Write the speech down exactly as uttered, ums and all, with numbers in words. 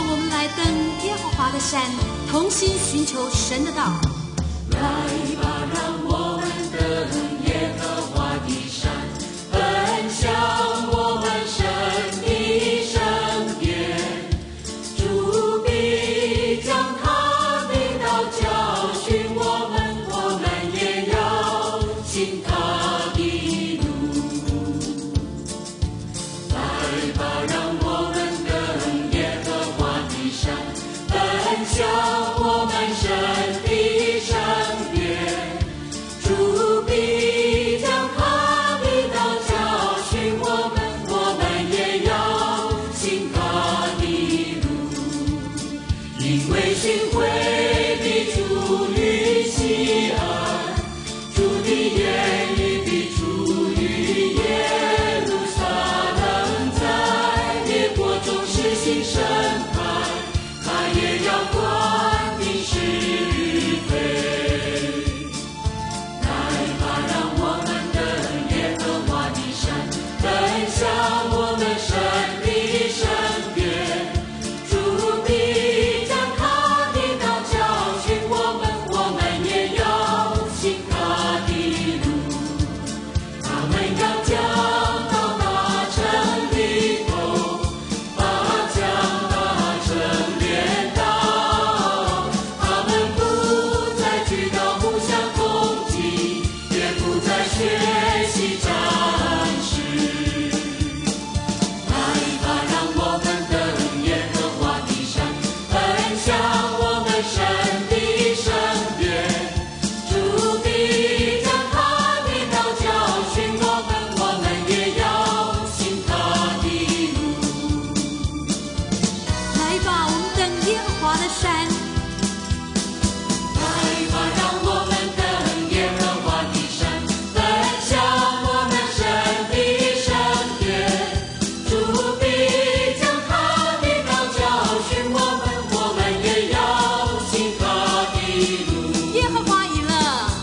我们来登耶和华的山，同心寻求神的道。 来吧，让我们登耶和华的山，奔向我们神的圣殿。主必将他的道教训我们，我们也要行他的路。来吧，让我们登耶和华的山，奔向我们神的圣殿。主必将他的道教训我们，我们也要行他的路。因为寻回必出于西安，主的言语必出于耶路撒冷，在列国中施行审判，他也要管定是非。来吧，让我们登耶和华的山，奔向我们神的圣殿。主必将他的道教训我们，我们也要行他的路。他们要将到大城里头，把将大城连到。他们不再举刀互相攻击，也不再学习战士。来吧，让我们登耶和华的山，奔向我们神的圣殿。主必将他的道教训我们，我们也要行他的路。 来吧，我们登耶和华的山，